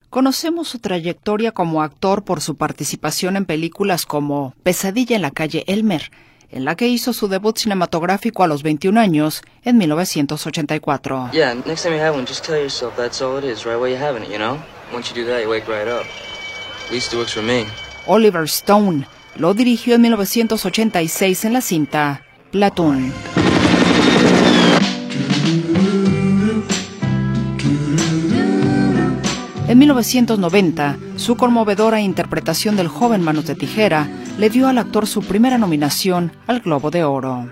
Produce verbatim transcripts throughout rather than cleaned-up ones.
Conocemos su trayectoria como actor por su participación en películas como Pesadilla en la calle Elmer, en la que hizo su debut cinematográfico a los veintiún años en mil novecientos ochenta y cuatro. Yeah, next time you have one, just tell yourself that's all it is, right where you're having it, you know? Once you do that, you wake right up. At least it works for me. Oliver Stone lo dirigió en mil novecientos ochenta y seis en la cinta Platoon. En mil novecientos noventa, su conmovedora interpretación del joven Manos de Tijera le dio al actor su primera nominación al Globo de Oro.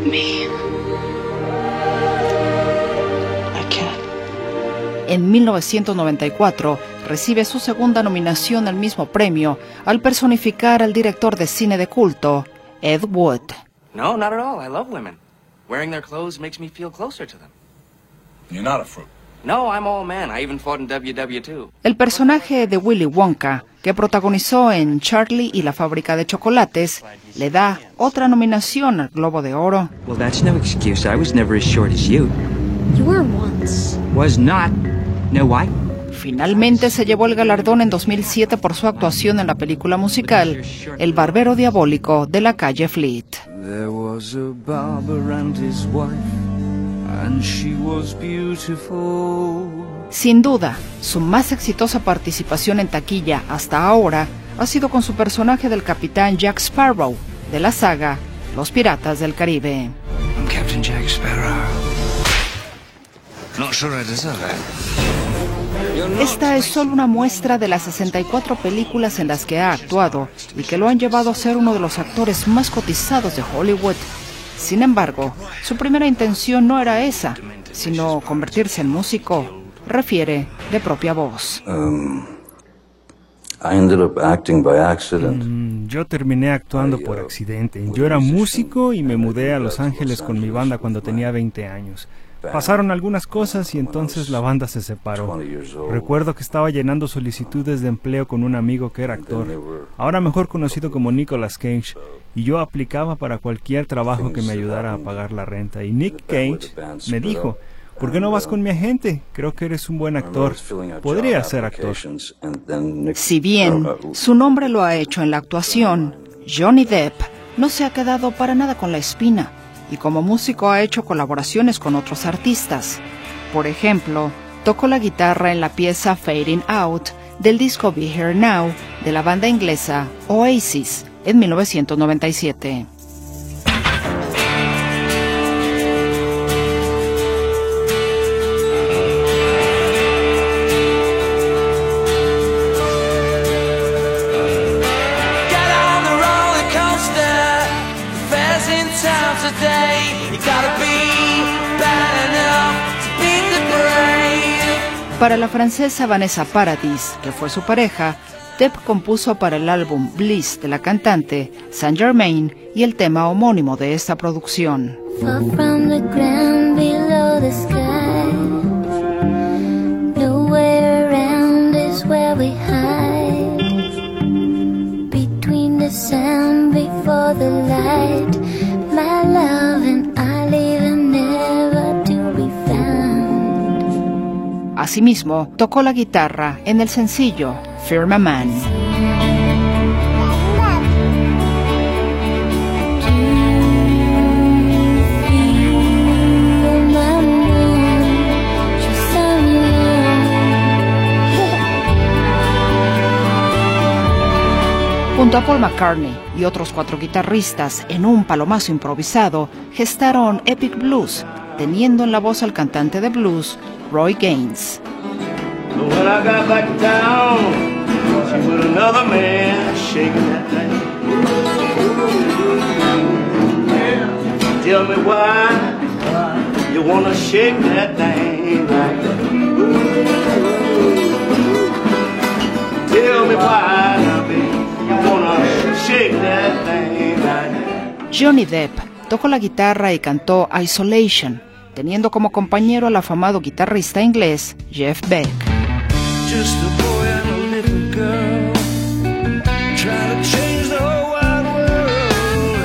En mil novecientos noventa y cuatro, recibe su segunda nominación al mismo premio al personificar al director de cine de culto, Ed Wood. No, not at all. I love women. Wearing their clothes makes me feel closer to them. You're not a fruit. No, I'm all man. I even fought in W W two. El personaje de Willy Wonka, que protagonizó en Charlie y la fábrica de chocolates, le da otra nominación al Globo de Oro. Well, that's no excuse. I was never as short as you. You were once. Was not. No, why? Finalmente se llevó el galardón en dos mil siete por su actuación en la película musical El Barbero Diabólico de la calle Fleet. There was a barber and his wife, and she was beautiful. Sin duda, su más exitosa participación en taquilla hasta ahora ha sido con su personaje del capitán Jack Sparrow de la saga Los Piratas del Caribe. I'm Captain Jack Sparrow. Not sure I deserve it. Esta es solo una muestra de las sesenta y cuatro películas en las que ha actuado y que lo han llevado a ser uno de los actores más cotizados de Hollywood. Sin embargo, su primera intención no era esa, sino convertirse en músico, refiere de propia voz. Um, I ended up acting by accident. Mm, yo terminé actuando por accidente. Yo era músico y me mudé a Los Ángeles con mi banda cuando tenía veinte años. Pasaron algunas cosas y entonces la banda se separó. Recuerdo que estaba llenando solicitudes de empleo con un amigo que era actor, ahora mejor conocido como Nicolas Cage, y yo aplicaba para cualquier trabajo que me ayudara a pagar la renta. Y Nick Cage me dijo, ¿por qué no vas con mi agente? Creo que eres un buen actor. Podría ser actor. Si bien su nombre lo ha hecho en la actuación, Johnny Depp no se ha quedado para nada con la espina, y como músico ha hecho colaboraciones con otros artistas. Por ejemplo, tocó la guitarra en la pieza Fading Out del disco Be Here Now de la banda inglesa Oasis en mil novecientos noventa y siete. Para la francesa Vanessa Paradis, que fue su pareja, Depp compuso para el álbum Bliss de la cantante Saint Germain y el tema homónimo de esta producción. Asimismo, tocó la guitarra en el sencillo Firmament. Junto a Paul McCartney y otros cuatro guitarristas en un palomazo improvisado, gestaron Epic Blues, teniendo en la voz al cantante de blues Roy Gaines. When I got back down, she was another man shaking that thing. Tell me why you wanna shake that thing like that. Tell me why, baby, you wanna shake that thing like that. Johnny Depp tocó la guitarra y cantó Isolation, teniendo como compañero al afamado guitarrista inglés Jeff Beck. Just a boy and a little girl trying to change the whole wide world.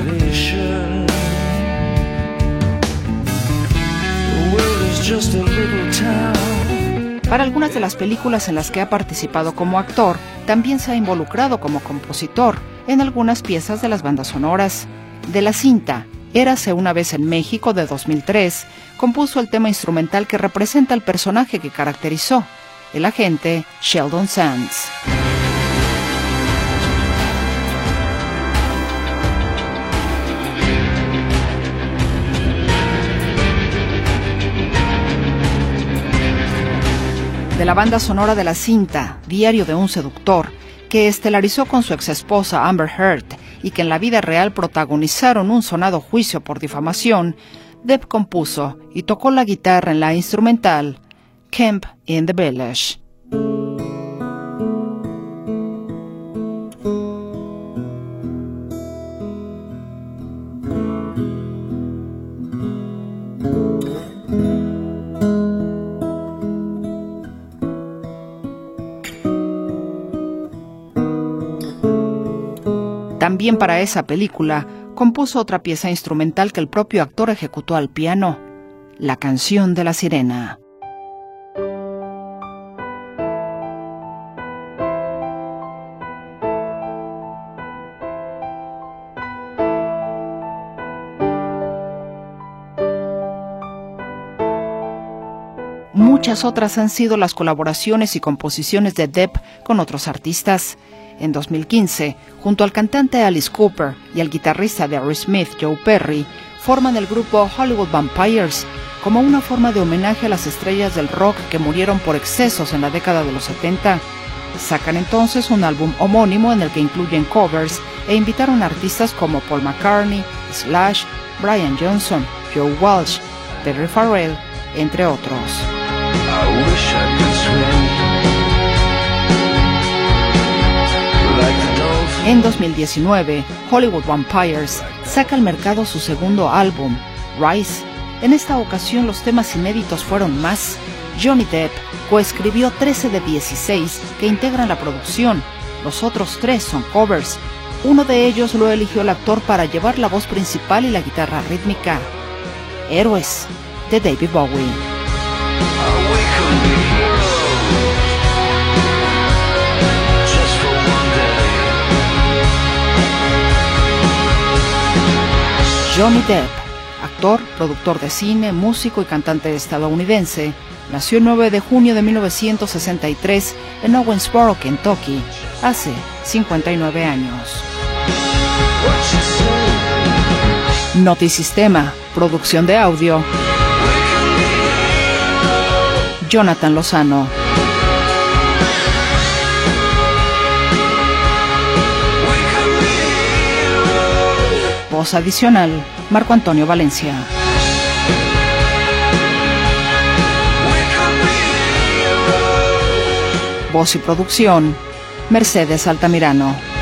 Isolation. The world is just a little Para algunas de las películas en las que ha participado como actor, también se ha involucrado como compositor en algunas piezas de las bandas sonoras. De la cinta Érase una vez en México de dos mil tres, compuso el tema instrumental que representa al personaje que caracterizó, el agente Sheldon Sands. De la banda sonora de la cinta Diario de un seductor, que estelarizó con su exesposa Amber Heard y que en la vida real protagonizaron un sonado juicio por difamación, Depp compuso y tocó la guitarra en la instrumental Camp in the Village. También para esa película compuso otra pieza instrumental que el propio actor ejecutó al piano, la canción de la sirena. Muchas otras han sido las colaboraciones y composiciones de Depp con otros artistas. En dos mil quince, junto al cantante Alice Cooper y al guitarrista de Aerosmith, Joe Perry, forman el grupo Hollywood Vampires como una forma de homenaje a las estrellas del rock que murieron por excesos en la década de los setenta. Sacan entonces un álbum homónimo en el que incluyen covers e invitaron a artistas como Paul McCartney, Slash, Brian Johnson, Joe Walsh, Perry Farrell, entre otros. En dos mil diecinueve, Hollywood Vampires saca al mercado su segundo álbum, Rise. En esta ocasión los temas inéditos fueron más. Johnny Depp coescribió trece de dieciséis que integran la producción. Los otros tres son covers. Uno de ellos lo eligió el actor para llevar la voz principal y la guitarra rítmica. Héroes, de David Bowie. Johnny Depp, actor, productor de cine, músico y cantante estadounidense, nació el nueve de junio de mil novecientos sesenta y tres en Owensboro, Kentucky, hace cincuenta y nueve años. Notisistema, producción de audio, Jonathan Lozano. Voz adicional, Marco Antonio Valencia. Voz y producción, Mercedes Altamirano.